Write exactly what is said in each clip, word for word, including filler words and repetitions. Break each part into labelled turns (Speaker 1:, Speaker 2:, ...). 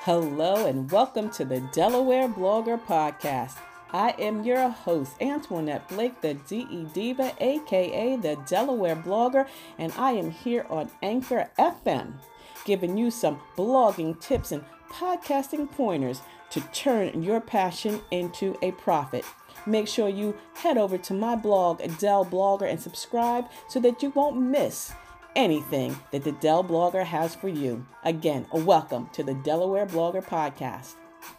Speaker 1: Hello and welcome to the Delaware Blogger Podcast. I am your host, Antoinette Blake, the D E Diva, aka the Delaware Blogger, and I am here on Anchor F M, giving you some blogging tips and podcasting pointers to turn your passion into a profit. Make sure you head over to my blog, Del Blogger, and subscribe so that you won't miss anything that the Del Blogger has for you. Again, a welcome to the Delaware Blogger Podcast.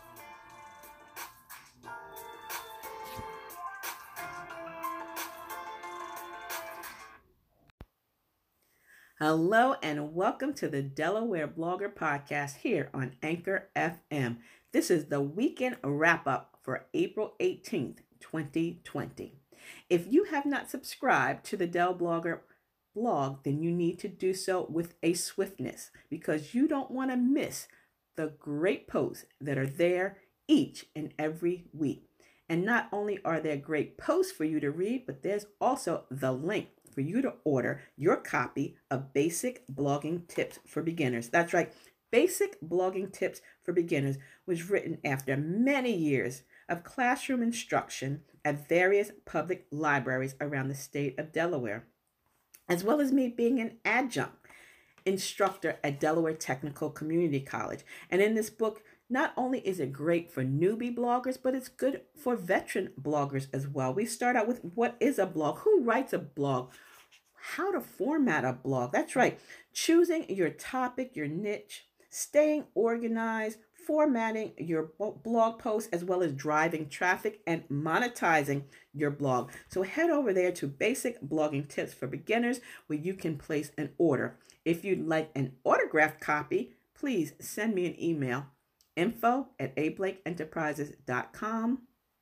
Speaker 1: Hello and welcome to the Delaware Blogger Podcast here on Anchor F M. This is the weekend wrap-up for April eighteenth, twenty twenty. If you have not subscribed to the Del Blogger blog, then you need to do so with a swiftness because you don't want to miss the great posts that are there each and every week. And not only are there great posts for you to read, but there's also the link for you to order your copy of Basic Blogging Tips for Beginners. That's right, Basic Blogging Tips for Beginners was written after many years of classroom instruction at various public libraries around the state of Delaware, as well as me being an adjunct instructor at Delaware Technical Community College. And in this book, not only is it great for newbie bloggers, but it's good for veteran bloggers as well. We start out with what is a blog, who writes a blog, how to format a blog. That's right, choosing your topic, your niche, staying organized, formatting your blog posts, as well as driving traffic and monetizing your blog. So head over there to Basic Blogging Tips for Beginners, where you can place an order. If you'd like an autographed copy, please send me an email, info at a blake enterprises dot com.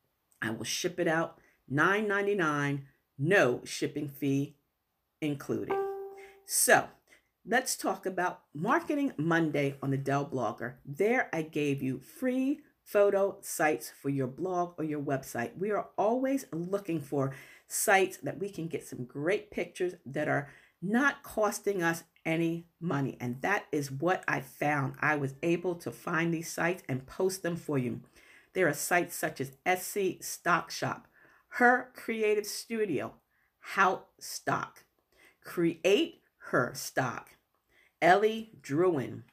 Speaker 1: I will ship it out, nine ninety-nine, no shipping fee included. So let's talk about Marketing Monday on the Del Blogger. There I gave you free photo sites for your blog or your website. We are always looking for sites that we can get some great pictures that are not costing us any money. And that is what I found. I was able to find these sites and post them for you. There are sites such as Etsy Stock Shop, Her Creative Studio, How Stock, Create Her Stock, Ellie Druin,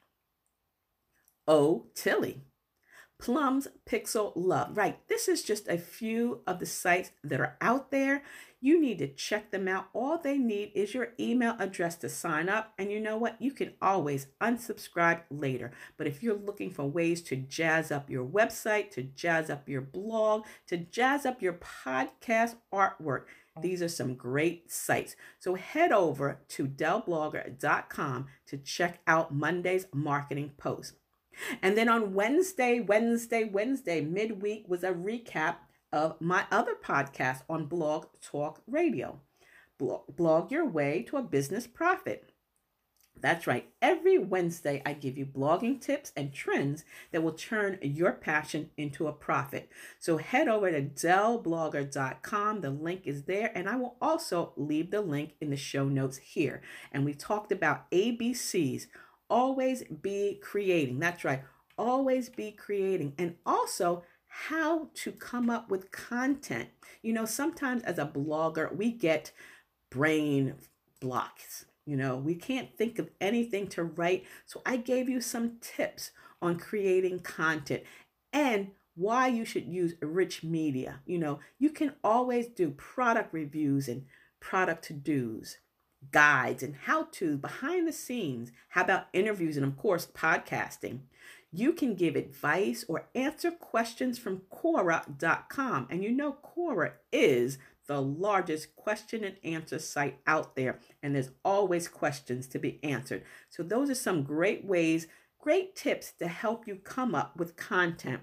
Speaker 1: O Tilly, Plum's Pixel Love. Right, this is just a few of the sites that are out there. You need to check them out. All they need is your email address to sign up. And you know what? You can always unsubscribe later. But if you're looking for ways to jazz up your website, to jazz up your blog, to jazz up your podcast artwork, these are some great sites. So head over to del blogger dot com to check out Monday's marketing post. And then on Wednesday, Wednesday, Wednesday, midweek was a recap of my other podcast on Blog Talk Radio, Blog, Blog Your Way to a Business Profit. That's right. Every Wednesday, I give you blogging tips and trends that will turn your passion into a profit. So head over to del blogger dot com. The link is there. And I will also leave the link in the show notes here. And we talked about A B Cs. Always be creating. That's right. Always be creating. And also how to come up with content. You know, sometimes as a blogger, we get brain blocks. You know, we can't think of anything to write. So I gave you some tips on creating content and why you should use rich media. You know, you can always do product reviews and product to-dos, guides and how-to behind the scenes. How about interviews and, of course, podcasting? You can give advice or answer questions from Quora dot com. And you know, Quora is the largest question and answer site out there. And there's always questions to be answered. So those are some great ways, great tips to help you come up with content.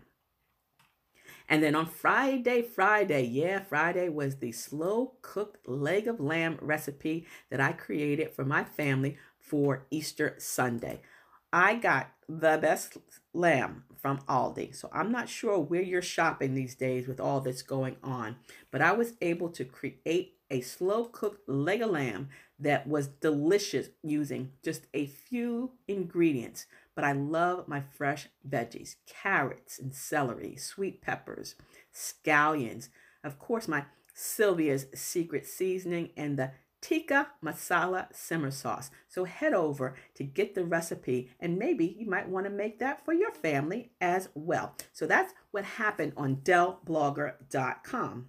Speaker 1: And then on Friday, Friday, yeah, Friday was the slow cooked leg of lamb recipe that I created for my family for Easter Sunday. I got the best lamb from Aldi. So I'm not sure where you're shopping these days with all that's going on, but I was able to create a slow cooked leg of lamb that was delicious using just a few ingredients: but I love my fresh veggies, carrots and celery, sweet peppers, scallions, of course, my Sylvia's Secret Seasoning, and the tikka masala simmer sauce. So head over to get the recipe, and maybe you might want to make that for your family as well. So that's what happened on Dell Blogger dot com.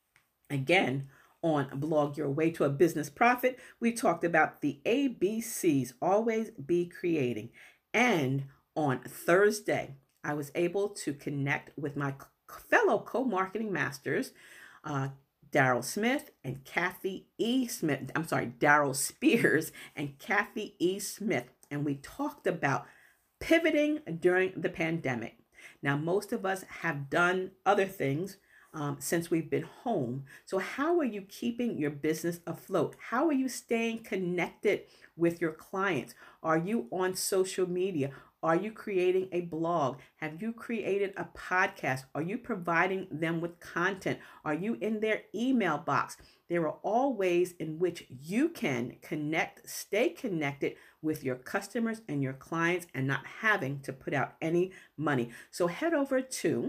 Speaker 1: Again, on Blog Your Way to a Business Profit, we talked about the A B Cs, always be creating. And on Thursday, I was able to connect with my fellow co-marketing masters, uh, Daryl Smith and Kathy E. Smith. I'm sorry, Daryl Spears and Kathy E. Smith. And we talked about pivoting during the pandemic. Now, most of us have done other things um, since we've been home. So how are you keeping your business afloat? How are you staying connected with your clients? Are you on social media? Are you creating a blog? Have you created a podcast? Are you providing them with content? Are you in their email box? There are all ways in which you can connect, stay connected with your customers and your clients and not having to put out any money. So head over to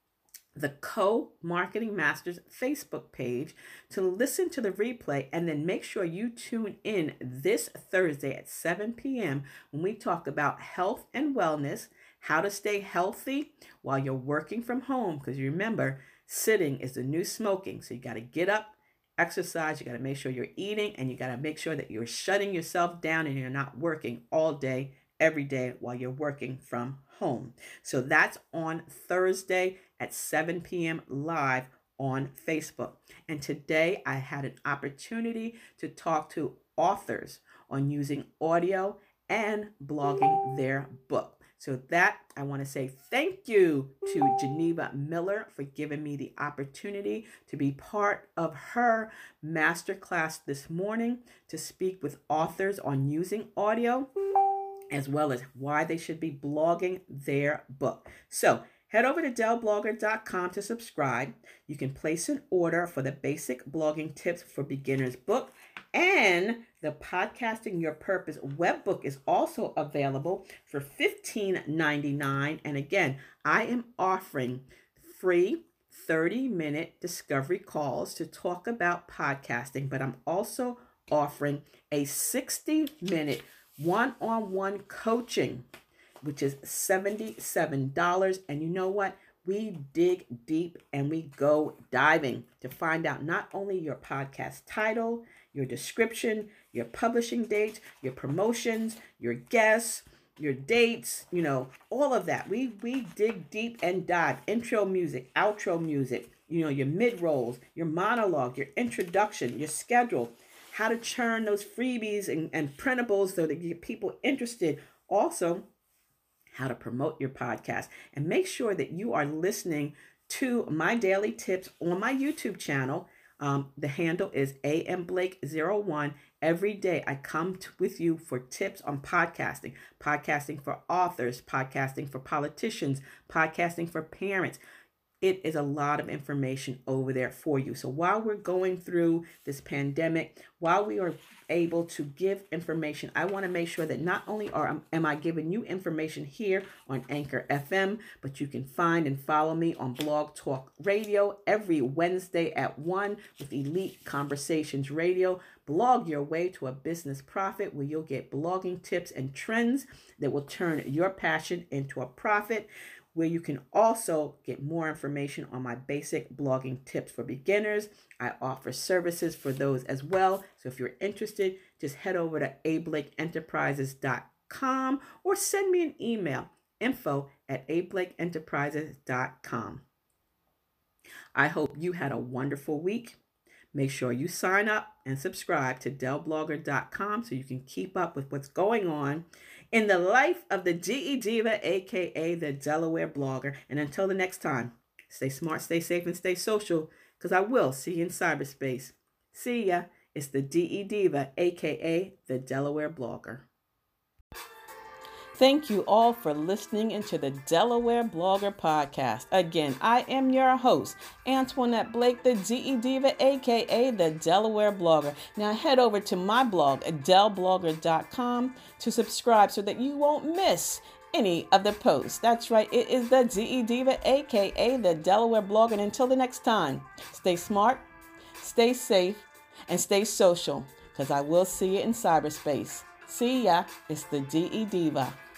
Speaker 1: the Co-Marketing Masters Facebook page to listen to the replay, and then make sure you tune in this Thursday at seven p.m. when we talk about health and wellness, how to stay healthy while you're working from home, because you remember, sitting is the new smoking. So you got to get up, exercise, you got to make sure you're eating, and you got to make sure that you're shutting yourself down and you're not working all day, every day while you're working from home. So that's on Thursday at seven p.m. live on Facebook. And today I had an opportunity to talk to authors on using audio and blogging their book. So that I want to say thank you to Geneva Miller for giving me the opportunity to be part of her masterclass this morning to speak with authors on using audio, as well as why they should be blogging their book. So head over to Dell Blogger dot com to subscribe. You can place an order for the Basic Blogging Tips for Beginners book, and the Podcasting Your Purpose webbook is also available for fifteen ninety-nine. And again, I am offering free thirty minute discovery calls to talk about podcasting, but I'm also offering a sixty minute one-on-one coaching, which is seventy-seven dollars. And you know what? We dig deep and we go diving to find out not only your podcast title, your description, your publishing date, your promotions, your guests, your dates, you know, all of that. We we dig deep and dive. Intro music, outro music, you know, your mid-rolls, your monologue, your introduction, your schedule, how to churn those freebies and, and printables so to get people interested. Also, how to promote your podcast. And make sure that you are listening to my daily tips on my YouTube channel. Um, the handle is A M Blake zero one. Every day I come to, with you for tips on podcasting, podcasting for authors, podcasting for politicians, podcasting for parents. It is a lot of information over there for you. So while we're going through this pandemic, while we are able to give information, I want to make sure that not only are am I giving you information here on Anchor F M, but you can find and follow me on Blog Talk Radio every Wednesday at one with Elite Conversations Radio. Blog Your Way to a Business Profit, where you'll get blogging tips and trends that will turn your passion into a profit, where you can also get more information on my basic blogging tips for beginners. I offer services for those as well. So if you're interested, just head over to a blake enterprises dot com or send me an email, info at a blake enterprises dot com. I hope you had a wonderful week. Make sure you sign up and subscribe to Dell Blogger dot com so you can keep up with what's going on in the life of the D E Diva, aka the Delaware Blogger. And until the next time, stay smart, stay safe, and stay social, because I will see you in cyberspace. See ya. It's the D E Diva, aka the Delaware Blogger. Thank you all for listening into the Delaware Blogger Podcast. Again, I am your host, Antoinette Blake, the D E Diva, aka the Delaware Blogger. Now head over to my blog at Dell Blogger dot com to subscribe so that you won't miss any of the posts. That's right, it is the D E Diva, aka the Delaware Blogger. And until the next time, stay smart, stay safe, and stay social, because I will see you in cyberspace. See ya, it's the D E Diva.